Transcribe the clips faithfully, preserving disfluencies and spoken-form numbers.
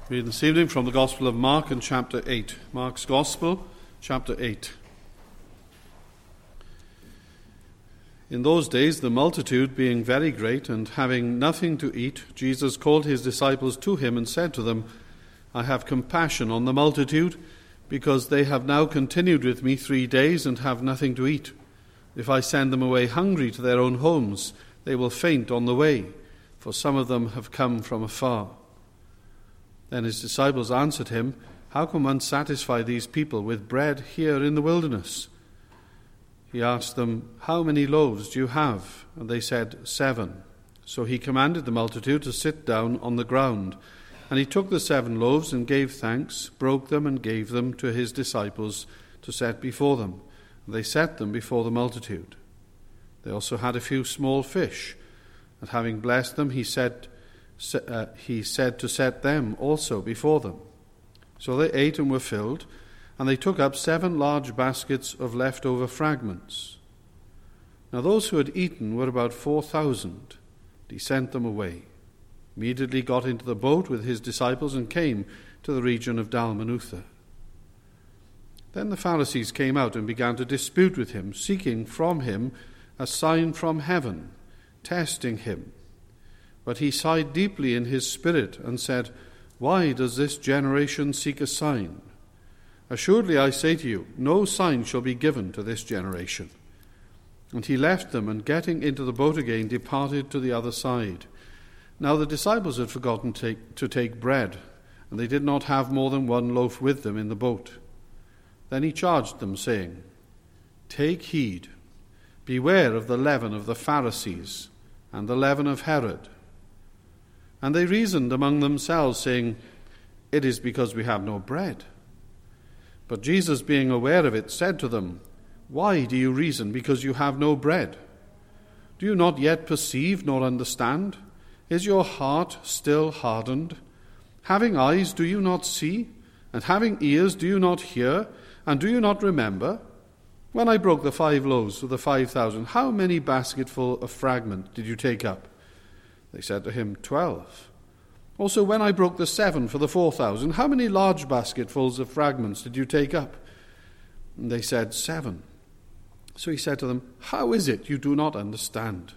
Reading this evening from the Gospel of Mark in chapter eight. Mark's Gospel, chapter eight. In those days, the multitude being very great and having nothing to eat, Jesus called his disciples to him and said to them, I have compassion on the multitude, because they have now continued with me three days and have nothing to eat. If I send them away hungry to their own homes, they will faint on the way, for some of them have come from afar. Then his disciples answered him, How can one satisfy these people with bread here in the wilderness? He asked them, How many loaves do you have? And they said, Seven. So he commanded the multitude to sit down on the ground. And he took the seven loaves and gave thanks, broke them and gave them to his disciples to set before them. And they set them before the multitude. They also had a few small fish. And having blessed them, he said, Uh, he said to set them also before them. So they ate and were filled, and they took up seven large baskets of leftover fragments. Now those who had eaten were about four thousand. He sent them away, immediately got into the boat with his disciples and came to the region of Dalmanutha. Then the Pharisees came out and began to dispute with him, seeking from him a sign from heaven, testing him. But he sighed deeply in his spirit and said, Why does this generation seek a sign? Assuredly I say to you, no sign shall be given to this generation. And he left them, and getting into the boat again, departed to the other side. Now the disciples had forgotten to take, to take bread, and they did not have more than one loaf with them in the boat. Then he charged them, saying, Take heed, beware of the leaven of the Pharisees and the leaven of Herod. And they reasoned among themselves, saying, It is because we have no bread. But Jesus, being aware of it, said to them, Why do you reason because you have no bread? Do you not yet perceive nor understand? Is your heart still hardened? Having eyes, do you not see? And having ears, do you not hear? And do you not remember? When I broke the five loaves for the five thousand, how many basketful of fragments did you take up? They said to him, Twelve. Also, when I broke the seven for the four thousand, how many large basketfuls of fragments did you take up? And they said, Seven. So he said to them, How is it you do not understand?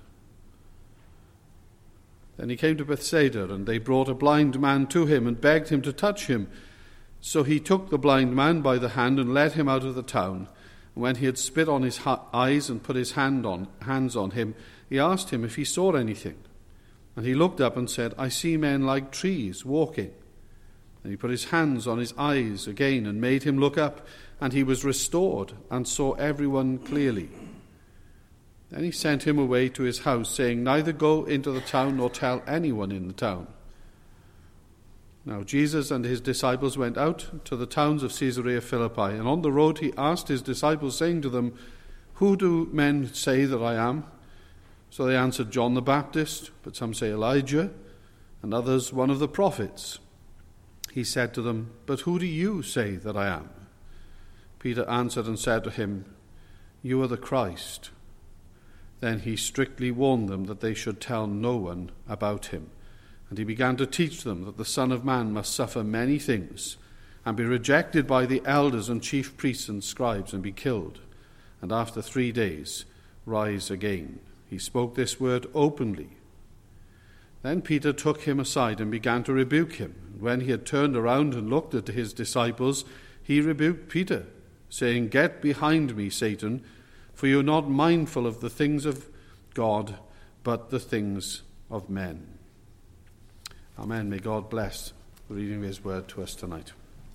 Then he came to Bethsaida, and they brought a blind man to him and begged him to touch him. So he took the blind man by the hand and led him out of the town. And when he had spit on his eyes and put his hand on, hands on him, he asked him if he saw anything. And he looked up and said, I see men like trees walking. And he put his hands on his eyes again and made him look up, and he was restored and saw everyone clearly. Then he sent him away to his house, saying, Neither go into the town nor tell anyone in the town. Now Jesus and his disciples went out to the towns of Caesarea Philippi, and on the road he asked his disciples, saying to them, Who do men say that I am? So they answered, John the Baptist, but some say Elijah, and others one of the prophets. He said to them, But who do you say that I am? Peter answered and said to him, You are the Christ. Then he strictly warned them that they should tell no one about him. And he began to teach them that the Son of Man must suffer many things, and be rejected by the elders and chief priests and scribes, and be killed, and after three days rise again. He spoke this word openly. Then Peter took him aside and began to rebuke him. And when he had turned around and looked at his disciples, he rebuked Peter, saying, Get behind me, Satan, for you are not mindful of the things of God, but the things of men. Amen. May God bless the reading of his word to us tonight.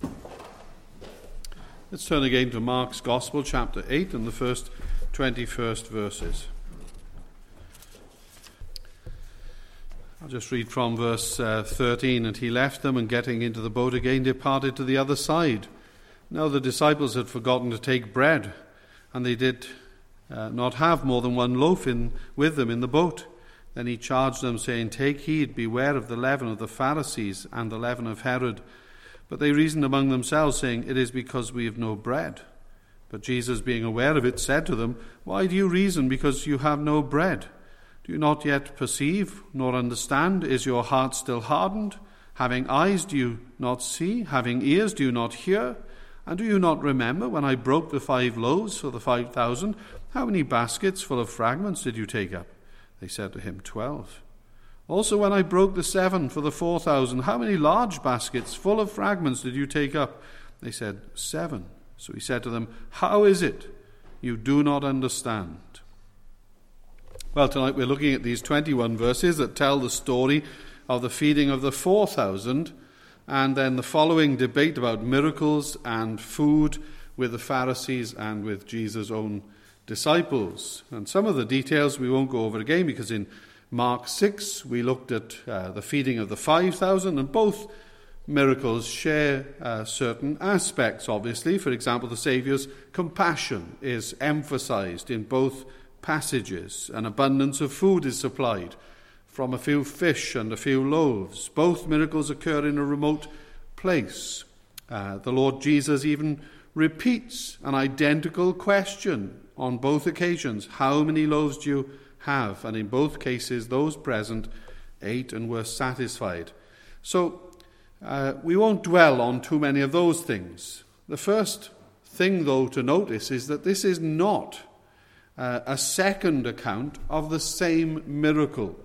Let's turn again to Mark's Gospel, chapter eight, and the first twenty-first verses. I'll just read from verse uh, thirteen. And he left them, and getting into the boat again, departed to the other side. Now the disciples had forgotten to take bread, and they did uh, not have more than one loaf in with them in the boat. Then he charged them, saying, Take heed, beware of the leaven of the Pharisees and the leaven of Herod. But they reasoned among themselves, saying, It is because we have no bread. But Jesus, being aware of it, said to them, Why do you reason because you have no bread? Do you not yet perceive nor understand? Is your heart still hardened? Having eyes, do you not see? Having ears, do you not hear? And do you not remember when I broke the five loaves for the five thousand? How many baskets full of fragments did you take up? They said to him, Twelve. Also when I broke the seven for the four thousand, how many large baskets full of fragments did you take up? They said, Seven. So he said to them, How is it you do not understand? Well, tonight we're looking at these twenty-one verses that tell the story of the feeding of the four thousand, and then the following debate about miracles and food with the Pharisees and with Jesus' own disciples. And some of the details we won't go over again, because in Mark six we looked at uh, the feeding of the five thousand, and both miracles share uh, certain aspects, obviously. For example, the Saviour's compassion is emphasized in both passages. An abundance of food is supplied from a few fish and a few loaves. Both miracles occur in a remote place. Uh, the Lord Jesus even repeats an identical question on both occasions. How many loaves do you have? And in both cases, those present ate and were satisfied. So uh, we won't dwell on too many of those things. The first thing, though, to notice is that this is not uh, a second account of the same miracle.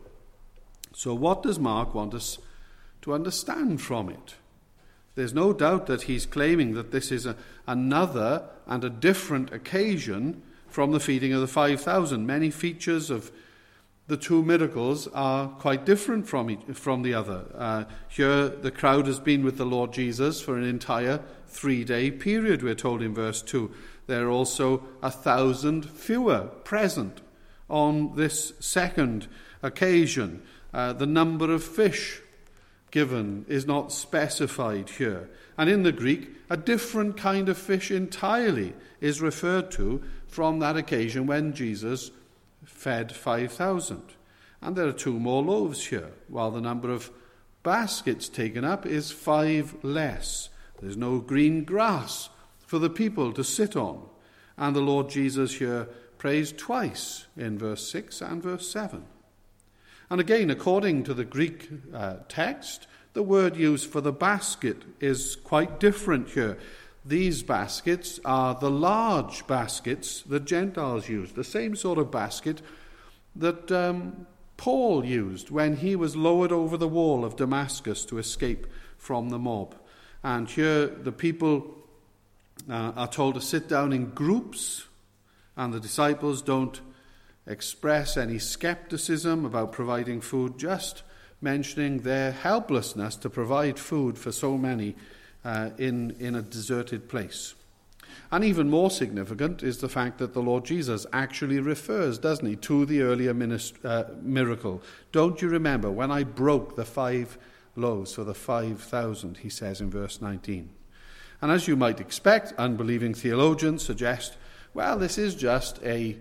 So what does Mark want us to understand from it? There's no doubt that he's claiming that this is a, another and a different occasion from the feeding of the five thousand. Many features of the two miracles are quite different from each, from the other. Uh, here the crowd has been with the Lord Jesus for an entire three-day period, we're told in verse two. There are also a thousand fewer present on this second occasion. Uh, the number of fish given is not specified here. And in the Greek, a different kind of fish entirely is referred to from that occasion when Jesus fed five thousand. And there are two more loaves here, while the number of baskets taken up is five less. There's no green grass for the people to sit on. And the Lord Jesus here prays twice in verse six and verse seven. And again, according to the Greek uh, text, the word used for the basket is quite different here. These baskets are the large baskets that Gentiles used, the same sort of basket that um, Paul used when he was lowered over the wall of Damascus to escape from the mob. And here the people uh, are told to sit down in groups, and the disciples don't express any skepticism about providing food, just mentioning their helplessness to provide food for so many uh, in, in a deserted place. And even more significant is the fact that the Lord Jesus actually refers, doesn't he, to the earlier minist- uh, miracle. Don't you remember when I broke the five loaves for the five thousand, he says in verse nineteen. And as you might expect, unbelieving theologians suggest, well, this is just a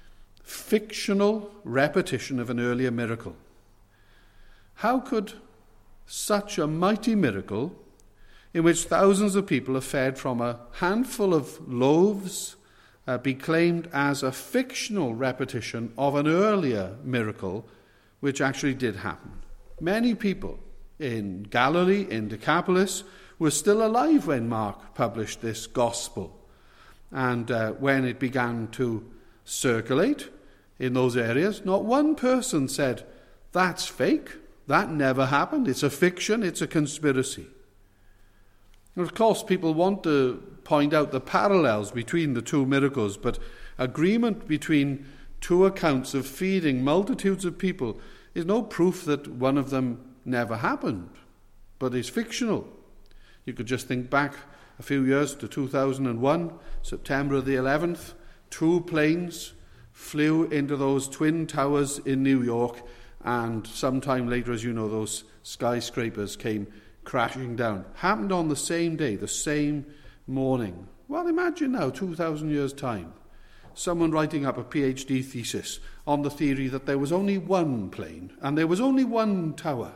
fictional repetition of an earlier miracle. How could such a mighty miracle, in which thousands of people are fed from a handful of loaves, uh, be claimed as a fictional repetition of an earlier miracle which actually did happen? Many people in Galilee, in Decapolis, were still alive when Mark published this gospel. And uh, when it began to circulate in those areas, not one person said, that's fake, that never happened, it's a fiction, it's a conspiracy. And of course, people want to point out the parallels between the two miracles, but agreement between two accounts of feeding multitudes of people is no proof that one of them never happened, but is fictional. You could just think back a few years to two thousand one, September the eleventh, two planes flew into those twin towers in New York, and sometime later, as you know, those skyscrapers came crashing down. Happened on the same day, the same morning. Well, imagine now, two thousand years' time, someone writing up a PhD thesis on the theory that there was only one plane and there was only one tower.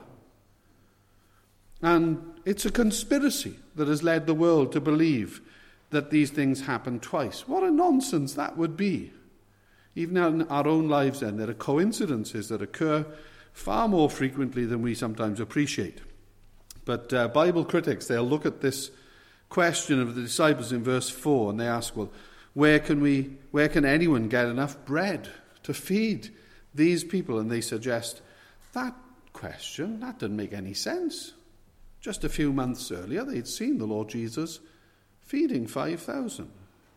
And it's a conspiracy that has led the world to believe that these things happen twice. What a nonsense that would be. Even in our own lives, then, there are coincidences that occur far more frequently than we sometimes appreciate. But uh, Bible critics, they'll look at this question of the disciples in verse four and they ask, well, where can we, where can anyone get enough bread to feed these people? And they suggest, that question, that didn't make any sense. Just a few months earlier, they'd seen the Lord Jesus feeding five thousand.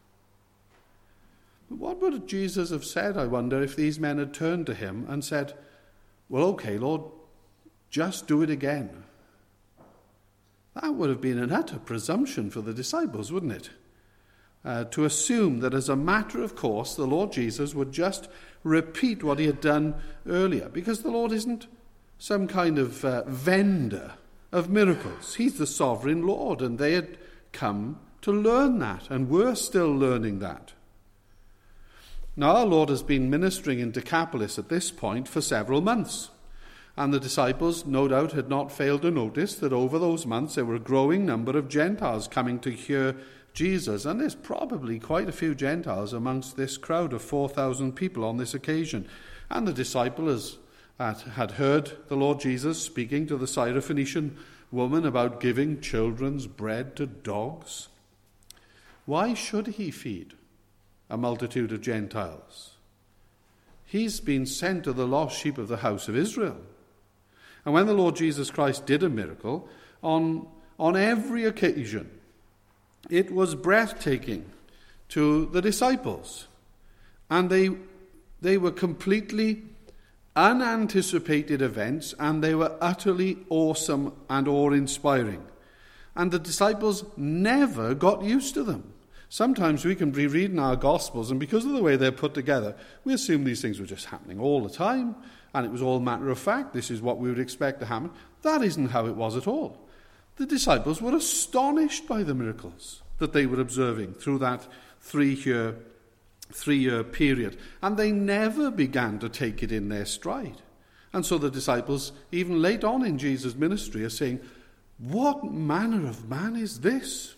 But what would Jesus have said, I wonder, if these men had turned to him and said, well, okay, Lord, just do it again? That would have been an utter presumption for the disciples, wouldn't it? Uh, to assume that as a matter of course, the Lord Jesus would just repeat what he had done earlier, because the Lord isn't some kind of uh, vendor of miracles. He's the sovereign Lord, and they had come to learn that, and were still learning that. Now, our Lord has been ministering in Decapolis at this point for several months, and the disciples, no doubt, had not failed to notice that over those months there were a growing number of Gentiles coming to hear Jesus, and there's probably quite a few Gentiles amongst this crowd of four thousand people on this occasion. And the disciples had heard the Lord Jesus speaking to the Syrophoenician woman about giving children's bread to dogs. Why should he feed a multitude of Gentiles? He's been sent to the lost sheep of the house of Israel. And when the Lord Jesus Christ did a miracle, on, on every occasion, it was breathtaking to the disciples. And they, they were completely unanticipated events, and they were utterly awesome and awe-inspiring. And the disciples never got used to them. Sometimes we can be reading our Gospels, and because of the way they're put together, we assume these things were just happening all the time, and it was all matter of fact. This is what we would expect to happen. That isn't how it was at all. The disciples were astonished by the miracles that they were observing through that three-year three-year period, and they never began to take it in their stride. And so the disciples, even late on in Jesus' ministry, are saying, what manner of man is this?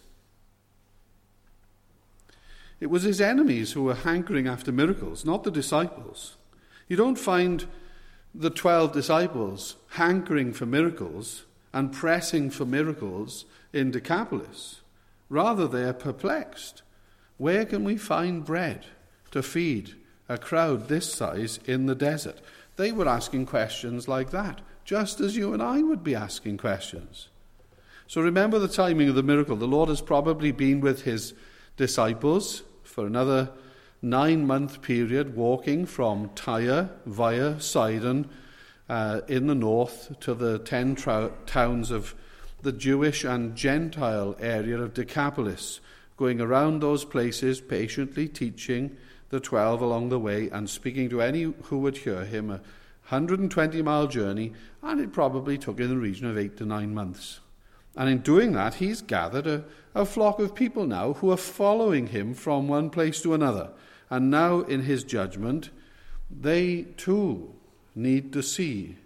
It was his enemies who were hankering after miracles, not the disciples. You don't find the twelve disciples hankering for miracles and pressing for miracles in Decapolis. Rather, they are perplexed. Where can we find bread to feed a crowd this size in the desert? They were asking questions like that, just as you and I would be asking questions. So remember the timing of the miracle. The Lord has probably been with his disciples for another nine-month period, walking from Tyre via Sidon uh, in the north to the ten tra- towns of the Jewish and Gentile area of Decapolis, going around those places, patiently teaching the twelve along the way and speaking to any who would hear him. A one hundred twenty mile journey, and it probably took in the region of eight to nine months. And in doing that, he's gathered a, a flock of people now who are following him from one place to another. And now, in his judgment, they too need to see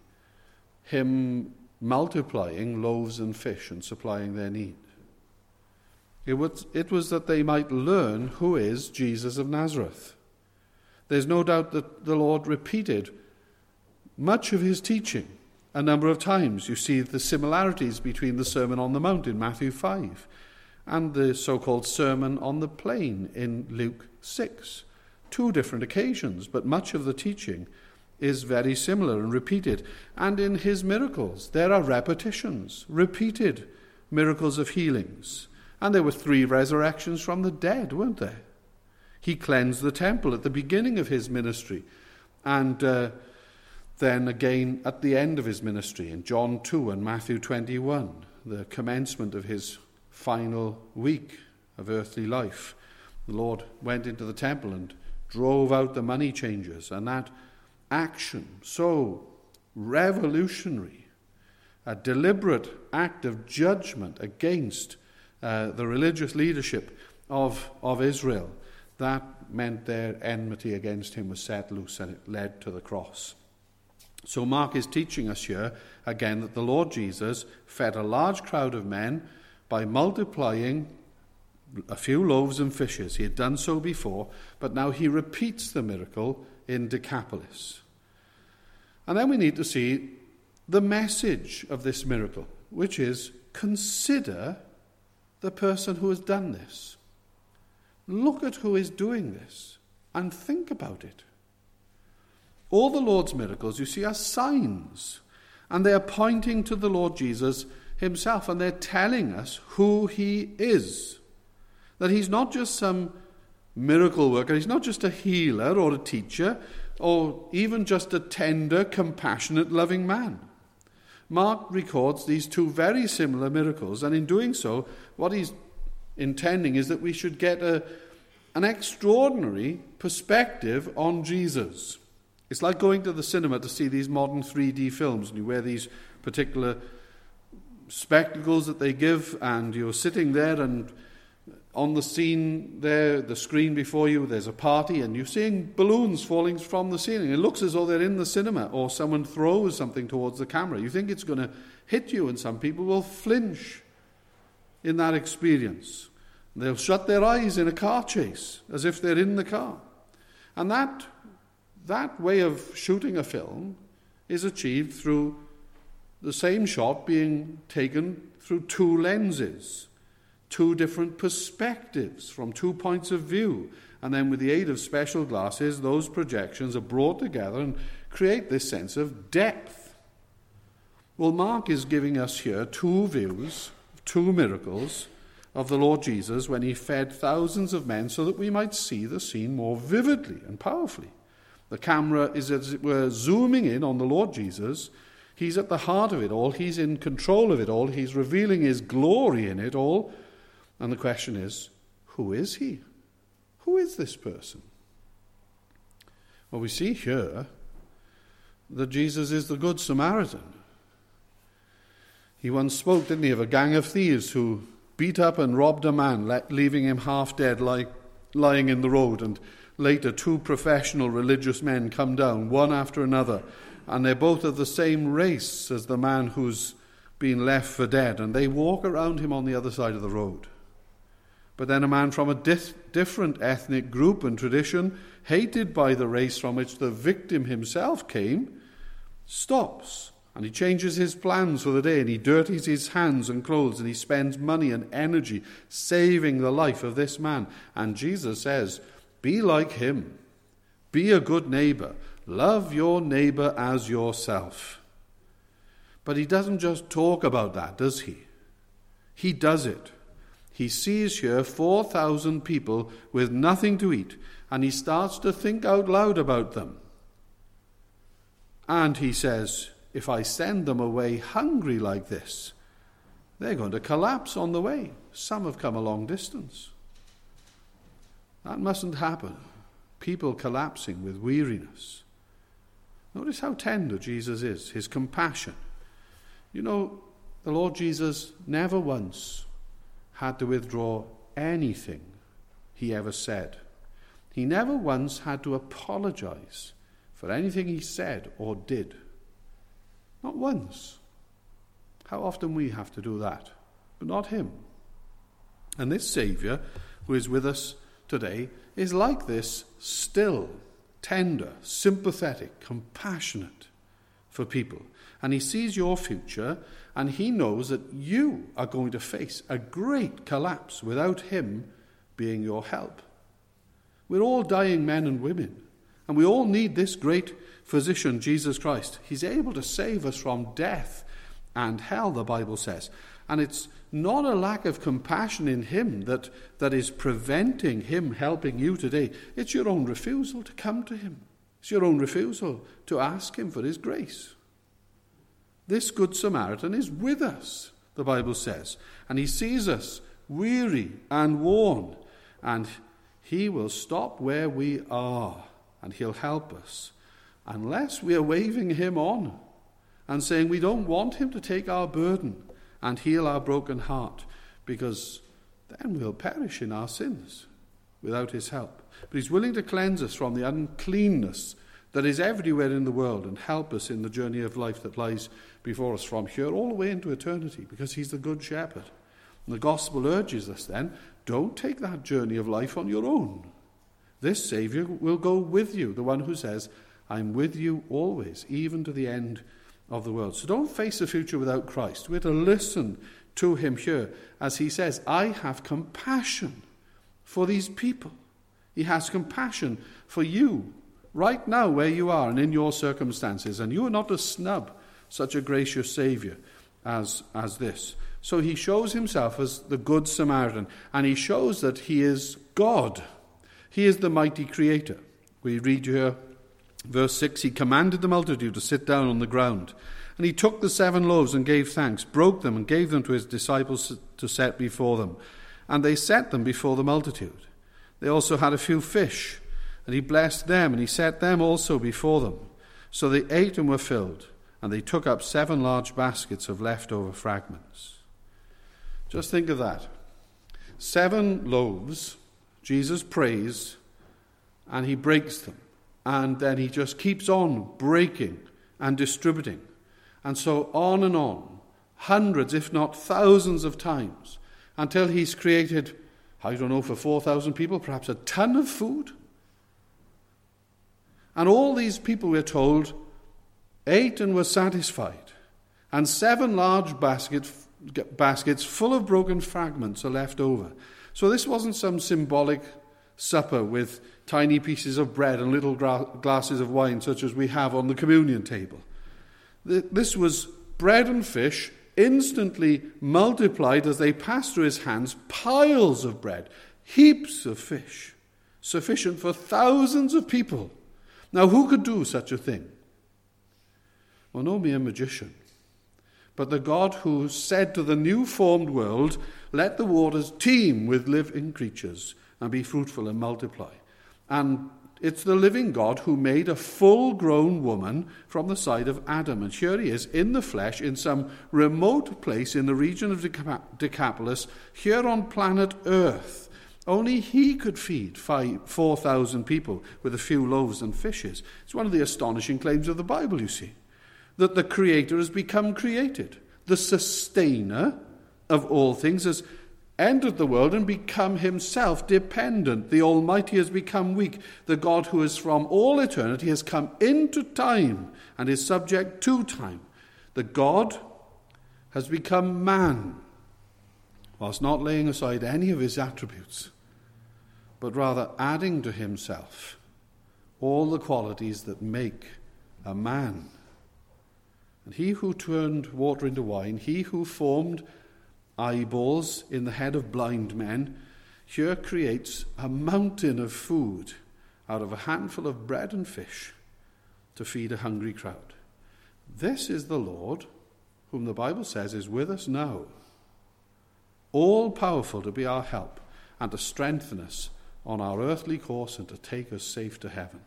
him multiplying loaves and fish and supplying their need. It was, it was that they might learn who is Jesus of Nazareth. There's no doubt that the Lord repeated much of his teaching a number of times. You see the similarities between the Sermon on the Mount in Matthew five and the so-called Sermon on the Plain in Luke six. Two different occasions, but much of the teaching is very similar and repeated. And in his miracles, there are repetitions, repeated miracles of healings. And there were three resurrections from the dead, weren't there? He cleansed the temple at the beginning of his ministry, and uh, then again at the end of his ministry in John two and Matthew twenty-one, the commencement of his final week of earthly life. The Lord went into the temple and drove out the money changers, and that action, so revolutionary, a deliberate act of judgment against uh, the religious leadership of, of Israel, that meant their enmity against him was set loose, and it led to the cross. So Mark is teaching us here, again, that the Lord Jesus fed a large crowd of men by multiplying a few loaves and fishes. He had done so before, but now he repeats the miracle in Decapolis. And then we need to see the message of this miracle, which is consider the person who has done this. Look at who is doing this and think about it. All the Lord's miracles, you see, are signs, and they are pointing to the Lord Jesus himself, and they're telling us who he is. That he's not just some miracle worker, he's not just a healer or a teacher, or even just a tender, compassionate, loving man. Mark records these two very similar miracles, and in doing so, what he's intending is that we should get a, an extraordinary perspective on Jesus. It's like going to the cinema to see these modern three D films, and you wear these particular spectacles that they give, and you're sitting there, and on the scene there, the screen before you, there's a party, and you're seeing balloons falling from the ceiling. It looks as though they're in the cinema, or someone throws something towards the camera. You think it's going to hit you, and some people will flinch in that experience. They'll shut their eyes in a car chase, as if they're in the car. And that That way of shooting a film is achieved through the same shot being taken through two lenses, two different perspectives from two points of view. And then with the aid of special glasses, those projections are brought together and create this sense of depth. Well, Mark is giving us here two views, two miracles of the Lord Jesus when he fed thousands of men so that we might see the scene more vividly and powerfully. The camera is, as it were, zooming in on the Lord Jesus. He's at the heart of it all. He's in control of it all. He's revealing his glory in it all. And the question is, who is he? Who is this person? Well, we see here that Jesus is the Good Samaritan. He once spoke, didn't he, of a gang of thieves who beat up and robbed a man, leaving him half dead, like lying in the road. And later, two professional religious men come down, one after another, and they're both of the same race as the man who's been left for dead, and they walk around him on the other side of the road. But then a man from a dif- different ethnic group and tradition, hated by the race from which the victim himself came, stops, and he changes his plans for the day, and he dirties his hands and clothes, and he spends money and energy saving the life of this man. And Jesus says, be like him. Be a good neighbor. Love your neighbor as yourself. But he doesn't just talk about that, does he? He does it. He sees here four thousand people with nothing to eat, and he starts to think out loud about them. And he says, if I send them away hungry like this, they're going to collapse on the way. Some have come a long distance. That mustn't happen. People collapsing with weariness. Notice how tender Jesus is, his compassion. You know, the Lord Jesus never once had to withdraw anything he ever said. He never once had to apologize for anything he said or did. Not once. How often we have to do that, but not him. And this Saviour, who is with us today, is like this, still tender, sympathetic, compassionate for people. And he sees your future, and he knows that you are going to face a great collapse without him being your help. We're all dying men and women, and we all need this great physician, Jesus Christ. He's able to save us from death and hell, the Bible says. And it's not a lack of compassion in him that, that is preventing him helping you today. It's your own refusal to come to him. It's your own refusal to ask him for his grace. This Good Samaritan is with us, the Bible says, and he sees us weary and worn, and he will stop where we are, and he'll help us, unless we are waving him on and saying we don't want him to take our burden and heal our broken heart, because then we'll perish in our sins without his help. But he's willing to cleanse us from the uncleanness that is everywhere in the world and help us in the journey of life that lies before us from here all the way into eternity, because he's the Good Shepherd. And the gospel urges us then, don't take that journey of life on your own. This Saviour will go with you, the one who says, I'm with you always, even to the end of the world. So don't face the future without Christ. We're to listen to him here as he says, I have compassion for these people. He has compassion for you right now where you are and in your circumstances. And you are not to snub such a gracious Saviour as, as this. So he shows himself as the Good Samaritan, and he shows that he is God. He is the mighty Creator. We read here, verse six, he commanded the multitude to sit down on the ground. And he took the seven loaves and gave thanks, broke them and gave them to his disciples to set before them. And they set them before the multitude. They also had a few fish, and he blessed them, and he set them also before them. So they ate and were filled, and they took up seven large baskets of leftover fragments. Just think of that. Seven loaves, Jesus prays, and he breaks them. And then he just keeps on breaking and distributing. And so on and on, hundreds, if not thousands of times, until he's created, I don't know, for four thousand people, perhaps a ton of food. And all these people, we're told, ate and were satisfied. And seven large baskets, baskets full of broken fragments are left over. So this wasn't some symbolic supper with tiny pieces of bread and little gra- glasses of wine such as we have on the communion table. This was bread and fish instantly multiplied as they passed through his hands, piles of bread, heaps of fish, sufficient for thousands of people. Now, who could do such a thing? Well, no mere magician, but the God who said to the new-formed world, let the waters teem with living creatures and be fruitful and multiply. And it's the living God who made a full-grown woman from the side of Adam. And here he is in the flesh in some remote place in the region of Decapolis, here on planet Earth. Only he could feed five, four thousand people with a few loaves and fishes. It's one of the astonishing claims of the Bible, you see, that the Creator has become created. The sustainer of all things has entered the world and become himself dependent. The Almighty has become weak. The God who is from all eternity has come into time and is subject to time. The God has become man, whilst not laying aside any of his attributes, but rather adding to himself all the qualities that make a man. And he who turned water into wine, he who formed eyeballs in the head of blind men, here creates a mountain of food out of a handful of bread and fish to feed a hungry crowd. This is the Lord whom the Bible says is with us now, all powerful to be our help and to strengthen us on our earthly course and to take us safe to heaven.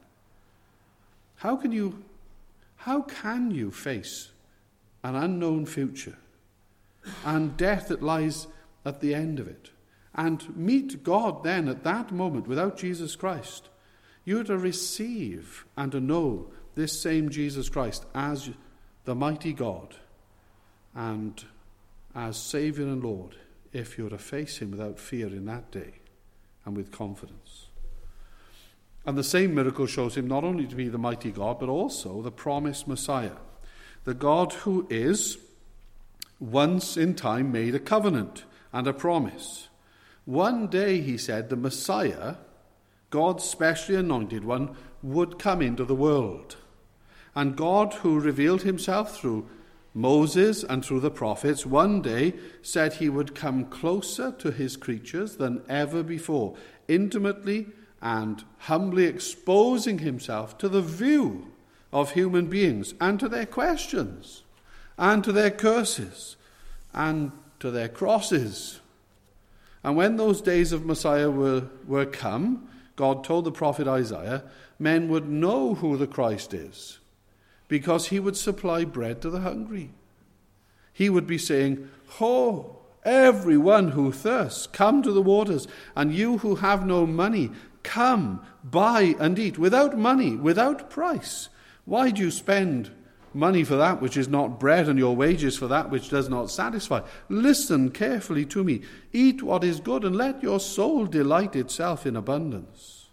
How can you, how can you face an unknown future and death that lies at the end of it, and meet God then at that moment without Jesus Christ? You are to receive and to know this same Jesus Christ as the mighty God and as Saviour and Lord, if you are to face him without fear in that day and with confidence. And the same miracle shows him not only to be the mighty God, but also the promised Messiah, the God who is once in time made a covenant and a promise. One day, he said, the Messiah, God's specially anointed one, would come into the world. And God, who revealed himself through Moses and through the prophets, one day said he would come closer to his creatures than ever before, intimately and humbly exposing himself to the view of human beings and to their questions and to their curses and to their crosses. And when those days of Messiah were, were come, God told the prophet Isaiah, men would know who the Christ is, because he would supply bread to the hungry. He would be saying, ho, everyone who thirsts, come to the waters, and you who have no money, come, buy and eat, without money, without price. Why do you spend money for that which is not bread, and your wages for that which does not satisfy? Listen carefully to me. Eat what is good, and let your soul delight itself in abundance.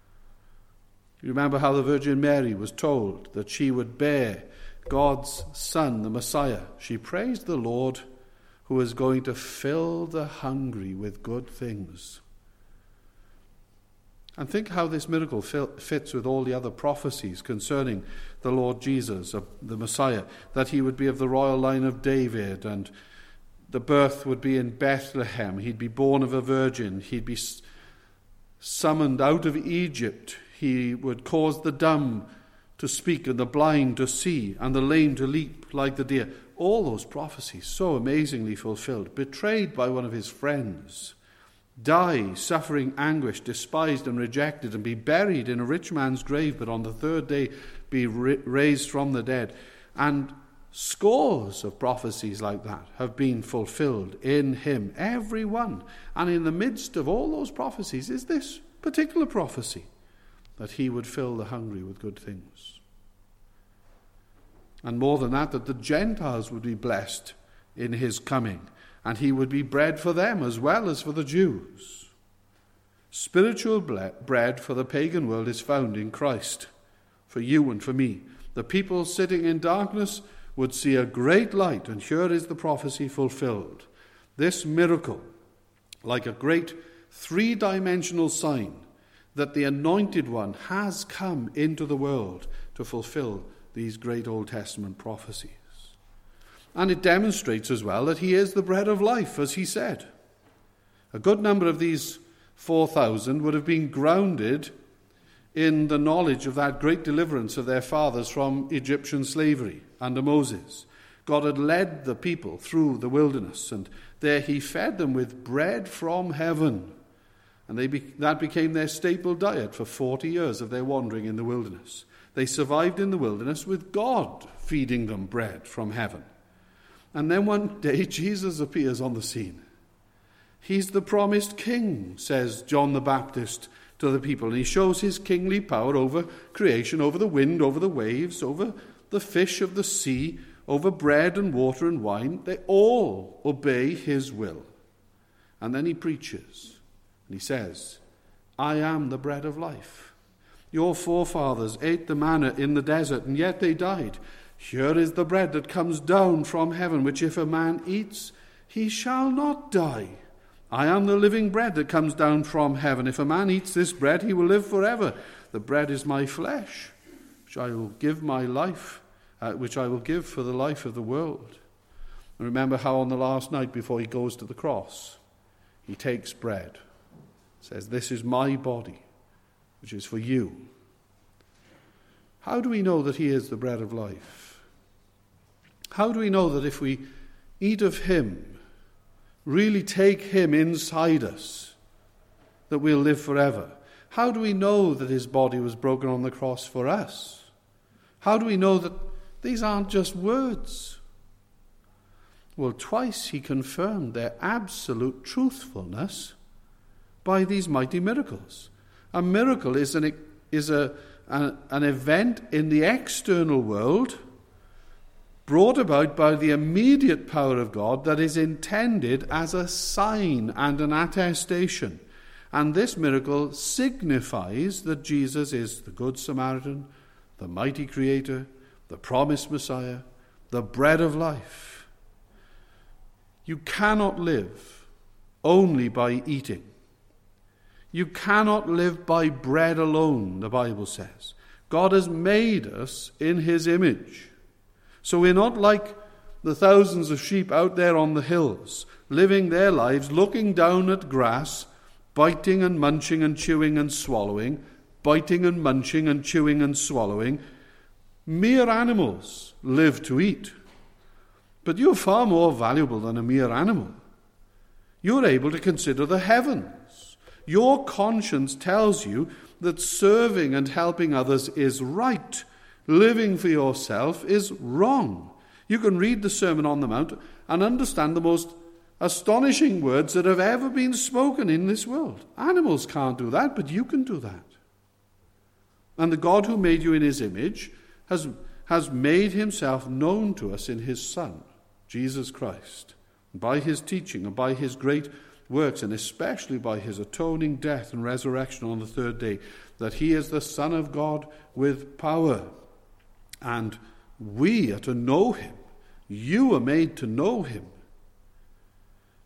You remember how the Virgin Mary was told that she would bear God's Son, the Messiah. She praised the Lord who is going to fill the hungry with good things. And think how this miracle fits with all the other prophecies concerning the Lord Jesus, the Messiah, that he would be of the royal line of David, and the birth would be in Bethlehem. He'd be born of a virgin. He'd be summoned out of Egypt. He would cause the dumb to speak and the blind to see and the lame to leap like the deer. All those prophecies so amazingly fulfilled. Betrayed by one of his friends. Die, suffering anguish, despised and rejected, and be buried in a rich man's grave, but on the third day be raised from the dead. And scores of prophecies like that have been fulfilled in him, every one. And in the midst of all those prophecies is this particular prophecy, that he would fill the hungry with good things. And more than that, that the Gentiles would be blessed in his coming, and he would be bread for them as well as for the Jews. Spiritual bread for the pagan world is found in Christ, for you and for me. The people sitting in darkness would see a great light, and here is the prophecy fulfilled. This miracle, like a great three-dimensional sign that the Anointed One has come into the world to fulfill these great Old Testament prophecies. And it demonstrates as well that he is the bread of life, as he said. A good number of these four thousand would have been grounded in the knowledge of that great deliverance of their fathers from Egyptian slavery under Moses. God had led the people through the wilderness, and there he fed them with bread from heaven. And they be- that became their staple diet for forty years of their wandering in the wilderness. They survived in the wilderness with God feeding them bread from heaven. And then one day Jesus appears on the scene. He's the promised king, says John the Baptist to the people. And he shows his kingly power over creation, over the wind, over the waves, over the fish of the sea, over bread and water and wine. They all obey his will. And then he preaches. And he says, I am the bread of life. Your forefathers ate the manna in the desert, and yet they died. Here is the bread that comes down from heaven, which if a man eats, he shall not die. I am the living bread that comes down from heaven. If a man eats this bread, he will live forever. The bread is my flesh, which I will give my life, uh, which I will give for the life of the world. And remember how on the last night before he goes to the cross, he takes bread, says, this is my body, which is for you. How do we know that he is the bread of life? How do we know that if we eat of him, really take him inside us, that we'll live forever? How do we know that his body was broken on the cross for us? How do we know that these aren't just words? Well, twice he confirmed their absolute truthfulness by these mighty miracles. A miracle is an, is a, an, an event in the external world brought about by the immediate power of God that is intended as a sign and an attestation. And this miracle signifies that Jesus is the Good Samaritan, the mighty Creator, the promised Messiah, the bread of life. You cannot live only by eating. You cannot live by bread alone, the Bible says. God has made us in his image. So we're not like the thousands of sheep out there on the hills, living their lives looking down at grass, biting and munching and chewing and swallowing, biting and munching and chewing and swallowing. Mere animals live to eat. But you're far more valuable than a mere animal. You're able to consider the heavens. Your conscience tells you that serving and helping others is right. Living for yourself is wrong. You can read the Sermon on the Mount and understand the most astonishing words that have ever been spoken in this world. Animals can't do that, but you can do that. And the God who made you in his image has, has made himself known to us in his Son, Jesus Christ, by his teaching and by his great works, and especially by his atoning death and resurrection on the third day, that he is the Son of God with power. And we are to know him. You are made to know him.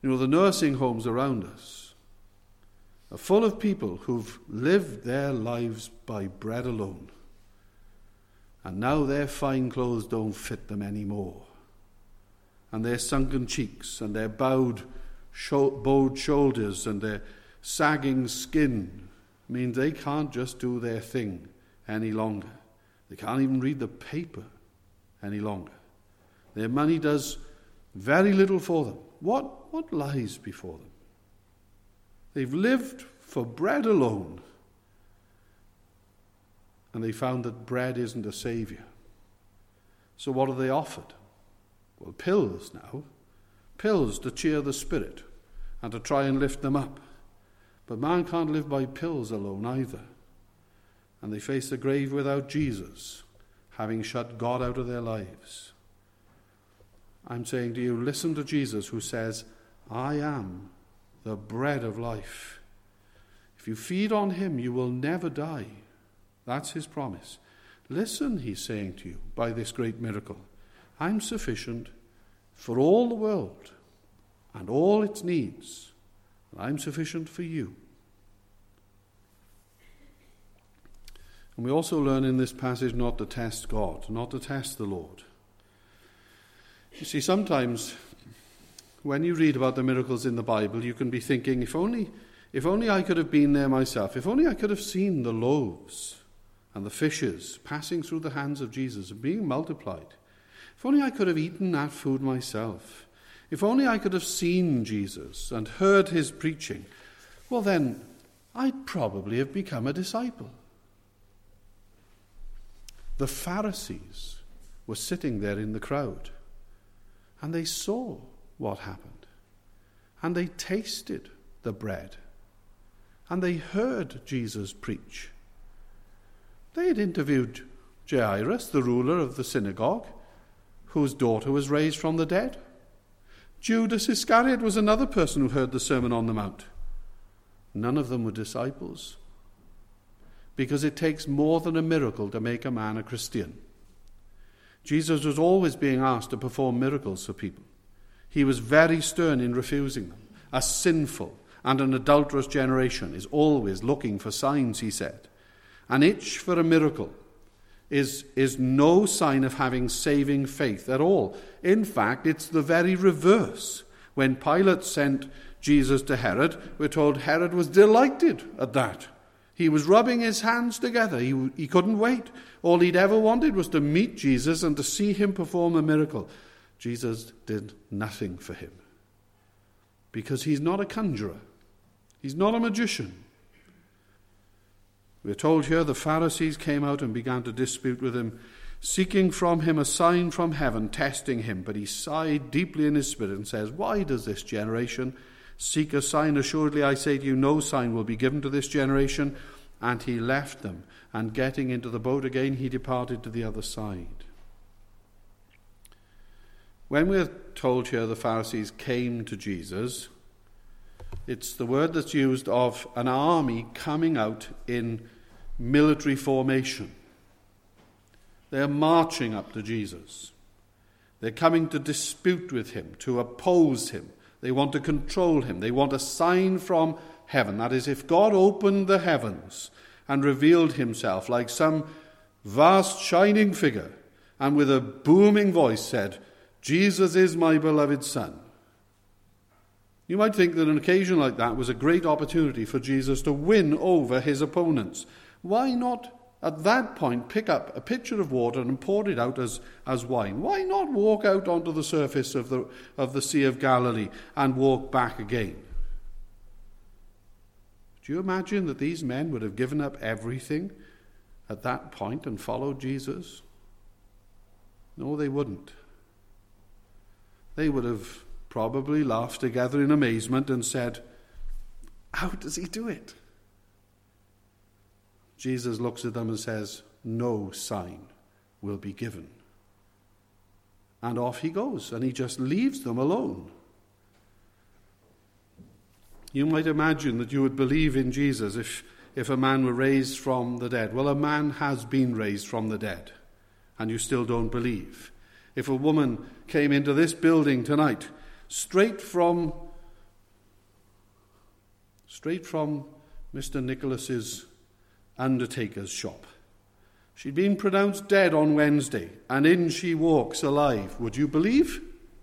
You know, the nursing homes around us are full of people who've lived their lives by bread alone. And now their fine clothes don't fit them anymore. And their sunken cheeks and their bowed, sho- bowed shoulders and their sagging skin mean they can't just do their thing any longer. They can't even read the paper any longer. Their money does very little for them. What, what lies before them? They've lived for bread alone. And they found that bread isn't a saviour. So what are they offered? Well, pills now. Pills to cheer the spirit and to try and lift them up. But man can't live by pills alone either. And they face the grave without Jesus, having shut God out of their lives. I'm saying to you, listen to Jesus who says, I am the bread of life. If you feed on him, you will never die. That's his promise. Listen, he's saying to you, by this great miracle. I'm sufficient for all the world and all its needs. And I'm sufficient for you. And we also learn in this passage not to test God, not to test the Lord. You see, sometimes when you read about the miracles in the Bible, you can be thinking, if only, if only I could have been there myself, if only I could have seen the loaves and the fishes passing through the hands of Jesus and being multiplied. If only I could have eaten that food myself. If only I could have seen Jesus and heard his preaching, well then, I'd probably have become a disciple. The Pharisees were sitting there in the crowd, and they saw what happened, and they tasted the bread, and they heard Jesus preach. They had interviewed Jairus, the ruler of the synagogue, whose daughter was raised from the dead. Judas Iscariot was another person who heard the Sermon on the Mount. None of them were disciples, because it takes more than a miracle to make a man a Christian. Jesus was always being asked to perform miracles for people. He was very stern in refusing them. A sinful and an adulterous generation is always looking for signs, he said. An itch for a miracle is, is no sign of having saving faith at all. In fact, it's the very reverse. When Pilate sent Jesus to Herod, we're told Herod was delighted at that. He was rubbing his hands together. He, he couldn't wait. All he'd ever wanted was to meet Jesus and to see him perform a miracle. Jesus did nothing for him, because he's not a conjurer. He's not a magician. We're told here the Pharisees came out and began to dispute with him, seeking from him a sign from heaven, testing him. But he sighed deeply in his spirit and says, why does this generation seek a sign? Assuredly, I say to you, no sign will be given to this generation. And he left them, and getting into the boat again, he departed to the other side. When we're told here the Pharisees came to Jesus, it's the word that's used of an army coming out in military formation. They're marching up to Jesus. They're coming to dispute with him, to oppose him. They want to control him. They want a sign from heaven. That is, if God opened the heavens and revealed himself like some vast shining figure, and with a booming voice said, Jesus is my beloved Son. You might think that an occasion like that was a great opportunity for Jesus to win over his opponents. Why not at that point pick up a pitcher of water and pour it out as, as wine? Why not walk out onto the surface of the, of the Sea of Galilee and walk back again? Do you imagine that these men would have given up everything at that point and followed Jesus? No, they wouldn't. They would have probably laughed together in amazement and said, how does he do it? Jesus looks at them and says, no sign will be given. And off he goes, and he just leaves them alone. You might imagine that you would believe in Jesus if, if a man were raised from the dead. Well, a man has been raised from the dead, and you still don't believe. If a woman came into this building tonight, straight from straight from Mister Nicholas's undertaker's shop. She'd been pronounced dead on Wednesday, and in she walks alive. Would you believe?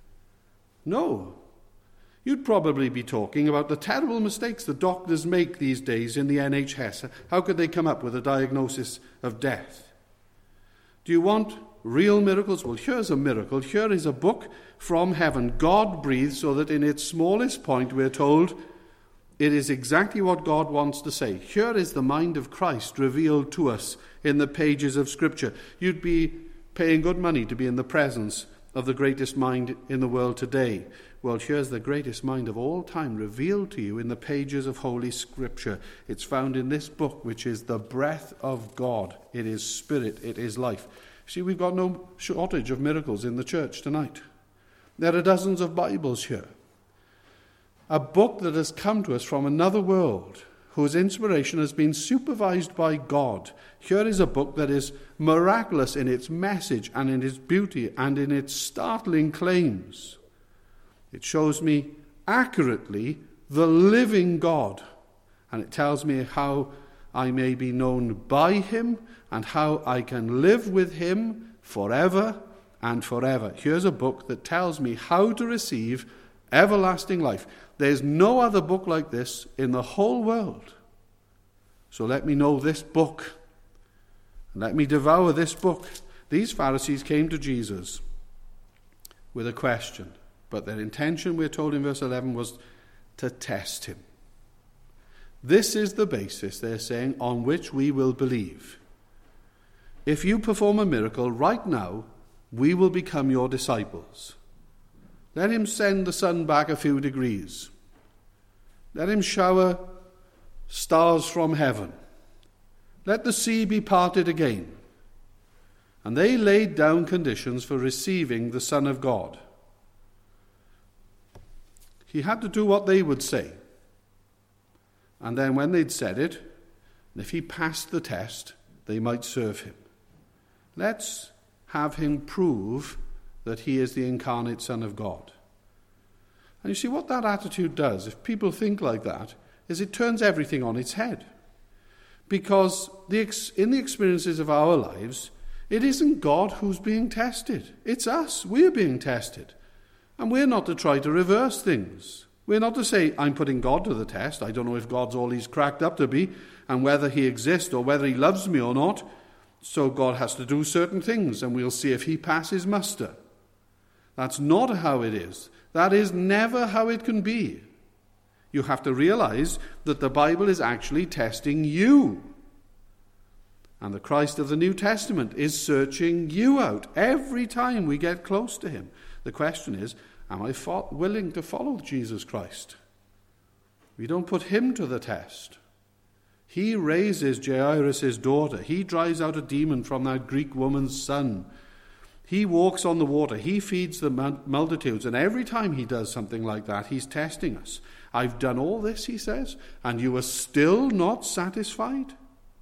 No. You'd probably be talking about the terrible mistakes the doctors make these days in the N H S. How could they come up with a diagnosis of death? Do you want real miracles? Well, here's a miracle. Here is a book from heaven. God breathed so that in its smallest point we're told it is exactly what God wants to say. Here is the mind of Christ revealed to us in the pages of Scripture. You'd be paying good money to be in the presence of the greatest mind in the world today. Well, here's the greatest mind of all time revealed to you in the pages of Holy Scripture. It's found in this book, which is the breath of God. It is spirit, it is life. See, we've got no shortage of miracles in the church tonight. There are dozens of Bibles here. A book that has come to us from another world, whose inspiration has been supervised by God. Here is a book that is miraculous in its message and in its beauty and in its startling claims. It shows me accurately the living God, and it tells me how I may be known by him and how I can live with him forever and forever. Here's a book that tells me how to receive everlasting life. There's no other book like this in the whole world. So let me know this book. Let me devour this book. These Pharisees came to Jesus with a question, but their intention, we're told in verse eleven, was to test him. This is the basis, they're saying, on which we will believe. If you perform a miracle right now, we will become your disciples. Let him send the sun back a few degrees. Let him shower stars from heaven. Let the sea be parted again. And they laid down conditions for receiving the Son of God. He had to do what they would say. And then when they'd said it, if he passed the test, they might serve him. Let's have him prove that he is the incarnate Son of God. And you see what that attitude does, if people think like that, is it turns everything on its head. Because the ex- in the experiences of our lives, it isn't God who's being tested. It's us. We're being tested. And we're not to try to reverse things. We're not to say, I'm putting God to the test. I don't know if God's all he's cracked up to be, and whether he exists or whether he loves me or not. So God has to do certain things, and we'll see if he passes muster. That's not how it is. That is never how it can be. You have to realize that the Bible is actually testing you. And the Christ of the New Testament is searching you out every time we get close to him. The question is, am I fo- willing to follow Jesus Christ? We don't put him to the test. He raises Jairus' daughter. He drives out a demon from that Greek woman's son. He walks on the water. He feeds the multitudes. And every time he does something like that, he's testing us. I've done all this, he says, and you are still not satisfied?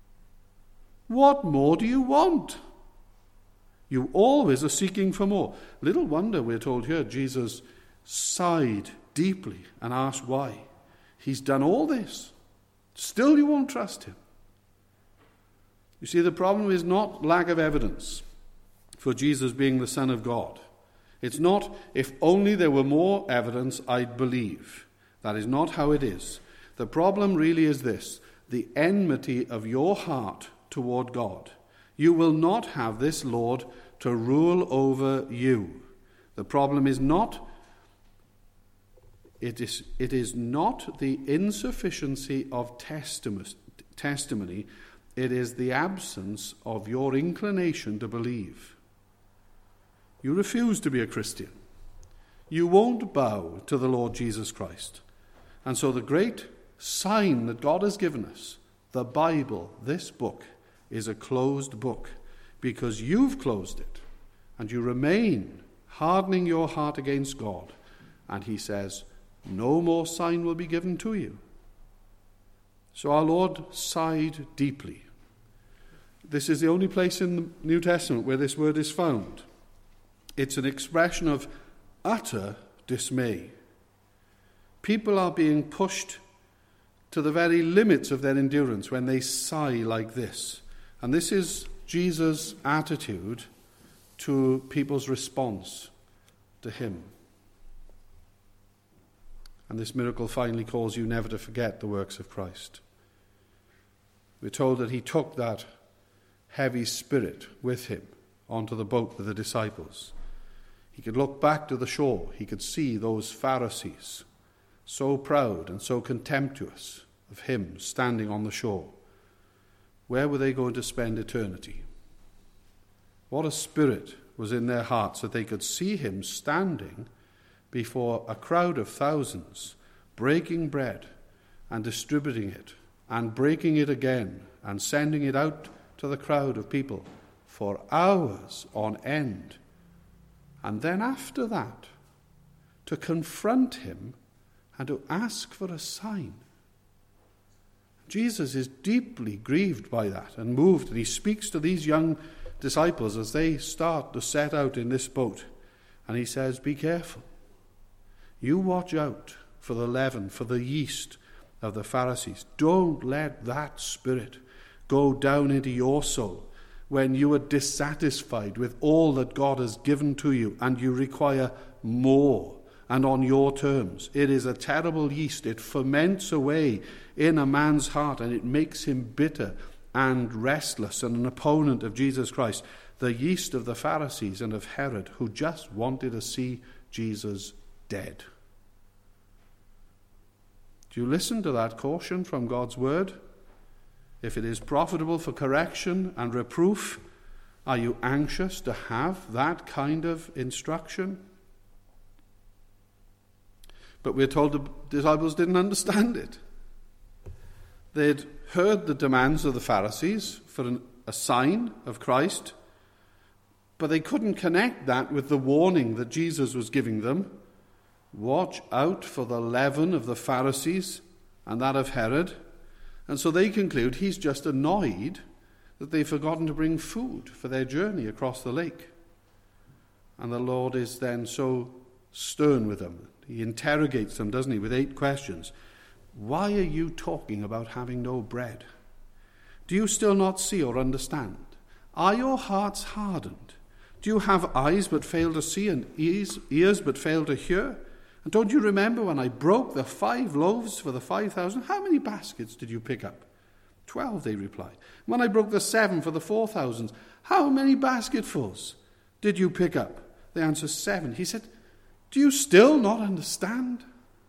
What more do you want? You always are seeking for more. Little wonder, we're told here, Jesus sighed deeply and asked why. He's done all this. Still you won't trust him. You see, the problem is not lack of evidence for Jesus being the Son of God. It's not, if only there were more evidence, I'd believe. That is not how it is. The problem really is this, the enmity of your heart toward God. You will not have this Lord to rule over you. The problem is not, it is, it is not the insufficiency of testimony, it is the absence of your inclination to believe. You refuse to be a Christian. You won't bow to the Lord Jesus Christ. And so the great sign that God has given us, the Bible, this book, is a closed book because you've closed it and you remain hardening your heart against God. And he says, no more sign will be given to you. So our Lord sighed deeply. This is the only place in the New Testament where this word is found. It's an expression of utter dismay. People are being pushed to the very limits of their endurance when they sigh like this. And this is Jesus' attitude to people's response to him. And this miracle finally calls you never to forget the works of Christ. We're told that he took that heavy spirit with him onto the boat with the disciples. He could look back to the shore. He could see those Pharisees, so proud and so contemptuous of him standing on the shore. Where were they going to spend eternity? What a spirit was in their hearts that they could see him standing before a crowd of thousands, breaking bread and distributing it, and breaking it again, and sending it out to the crowd of people for hours on end. And then after that, to confront him and to ask for a sign. Jesus is deeply grieved by that and moved, and he speaks to these young disciples as they start to set out in this boat. And he says, be careful. You watch out for the leaven, for the yeast of the Pharisees. Don't let that spirit go down into your soul when you are dissatisfied with all that God has given to you and you require more and on your terms. It is a terrible yeast. It ferments away in a man's heart and it makes him bitter and restless and an opponent of Jesus Christ. The yeast of the Pharisees and of Herod, who just wanted to see Jesus dead. Do you listen to that caution from God's word? If it is profitable for correction and reproof, are you anxious to have that kind of instruction? But we're told the disciples didn't understand it. They'd heard the demands of the Pharisees for an, a sign of Christ, but they couldn't connect that with the warning that Jesus was giving them. Watch out for the leaven of the Pharisees and that of Herod. And so they conclude he's just annoyed that they've forgotten to bring food for their journey across the lake. And the Lord is then so stern with them. He interrogates them, doesn't he, with eight questions. Why are you talking about having no bread? Do you still not see or understand? Are your hearts hardened? Do you have eyes but fail to see and ears, ears but fail to hear? And don't you remember when I broke the five loaves for the five thousand? How many baskets did you pick up? Twelve, they replied. When I broke the seven for the four thousand, how many basketfuls did you pick up? They answered, seven. He said, do you still not understand?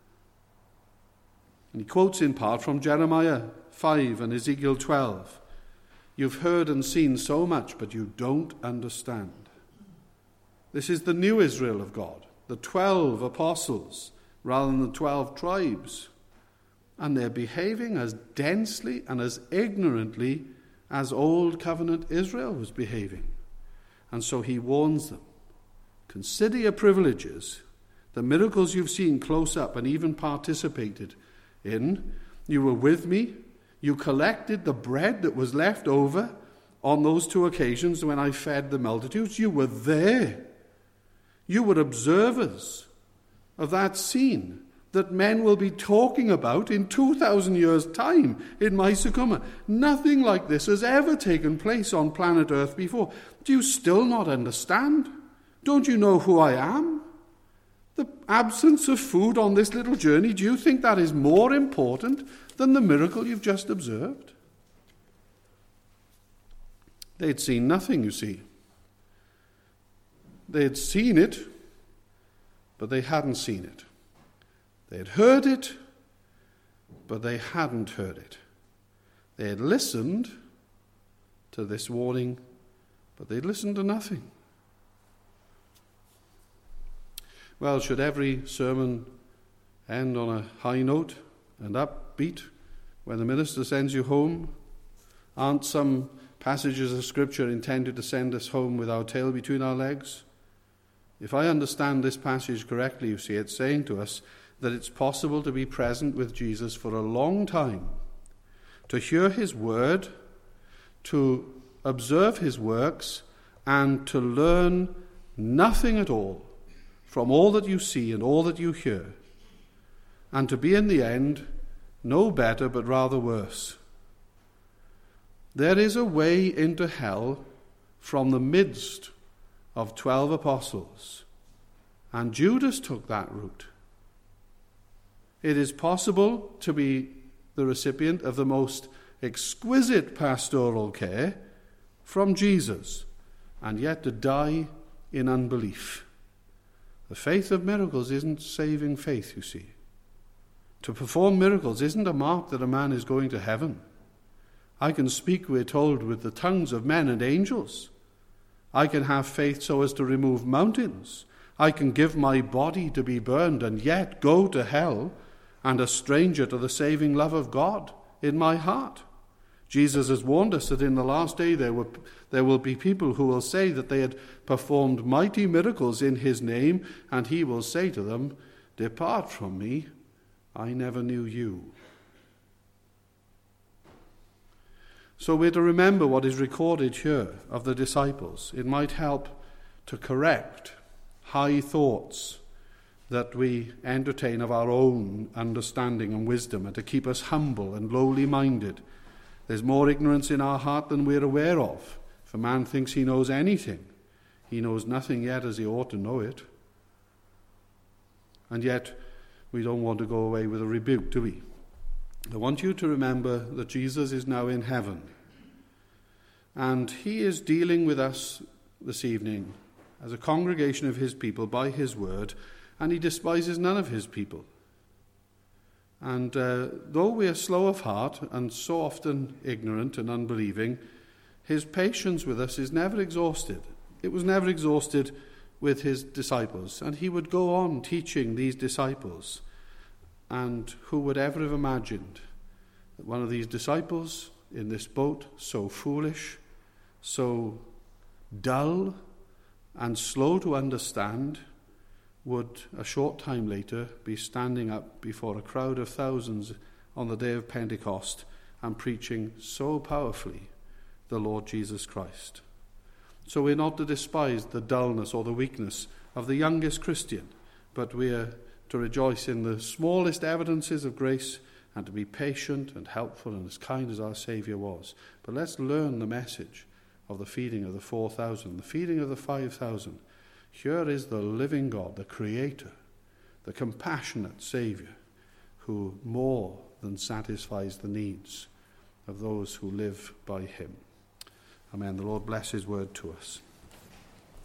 And he quotes in part from Jeremiah five and Ezekiel twelve. You've heard and seen so much, but you don't understand. This is the new Israel of God. The twelve apostles rather than the twelve tribes. And they're behaving as densely and as ignorantly as old covenant Israel was behaving. And so he warns them. Consider your privileges, the miracles you've seen close up and even participated in. You were with me. You collected the bread that was left over on those two occasions when I fed the multitudes. You were there. You were observers of that scene that men will be talking about in two thousand years' time in Mysucuma. Nothing like this has ever taken place on planet Earth before. Do you still not understand? Don't you know who I am? The absence of food on this little journey, do you think that is more important than the miracle you've just observed? They'd seen nothing, you see. They had seen it, but they hadn't seen it. They had heard it, but they hadn't heard it. They had listened to this warning, but they'd listened to nothing. Well, should every sermon end on a high note and upbeat when the minister sends you home? Aren't some passages of Scripture intended to send us home with our tail between our legs? If I understand this passage correctly, you see, it's saying to us that it's possible to be present with Jesus for a long time, to hear his word, to observe his works, and to learn nothing at all from all that you see and all that you hear, and to be in the end no better, but rather worse. There is a way into hell from the midst of twelve apostles, and Judas took that route. It is possible to be the recipient of the most exquisite pastoral care from Jesus, and yet to die in unbelief. The faith of miracles isn't saving faith, you see. To perform miracles isn't a mark that a man is going to heaven. I can speak, we're told, with the tongues of men and angels. I can have faith so as to remove mountains. I can give my body to be burned and yet go to hell and a stranger to the saving love of God in my heart. Jesus has warned us that in the last day there will, there will be people who will say that they had performed mighty miracles in his name, and he will say to them, "Depart from me, I never knew you." So we're to remember what is recorded here of the disciples. It might help to correct high thoughts that we entertain of our own understanding and wisdom, and to keep us humble and lowly minded. There's more ignorance in our heart than we're aware of. If a man thinks he knows anything, he knows nothing yet as he ought to know it. And yet we don't want to go away with a rebuke, do we? I want you to remember that Jesus is now in heaven, and he is dealing with us this evening as a congregation of his people by his word, and he despises none of his people. And uh, though we are slow of heart and so often ignorant and unbelieving, his patience with us is never exhausted. It was never exhausted with his disciples, and he would go on teaching these disciples. And who would ever have imagined that one of these disciples in this boat, so foolish, so dull and slow to understand, would a short time later be standing up before a crowd of thousands on the day of Pentecost and preaching so powerfully the Lord Jesus Christ. So we're not to despise the dullness or the weakness of the youngest Christian, but we are to rejoice in the smallest evidences of grace and to be patient and helpful and as kind as our Saviour was. But let's learn the message of the feeding of the four thousand, the feeding of the five thousand. Here is the living God, the Creator, the compassionate Saviour, who more than satisfies the needs of those who live by him. Amen. The Lord bless his word to us.